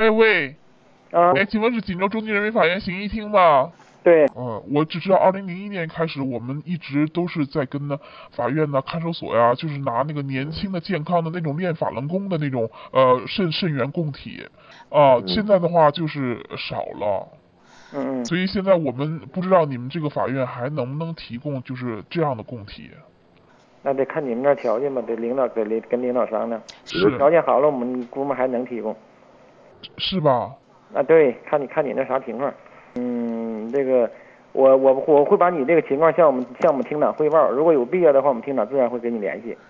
喂， 啊， 哎，请问是锦州中级人民法院刑一厅吗？ 对， 我只知道2001年开始，我们一直都是在跟呢法院呢、看守所呀，就是拿那个年轻的、健康的那种练法轮功的那种肾源供体，现在的话就是少了， 嗯嗯， 所以现在我们不知道你们这个法院还能不能提供就是这样的供体。 那得看你们那条件吧，得领导跟领导商量。如果是条件好了，我们估摸还能提供。 是吧？ 啊，对，看你那啥情况。这个我会把你这个情况向我们厅长汇报，如果有必要的话，我们厅长自然会跟你联系。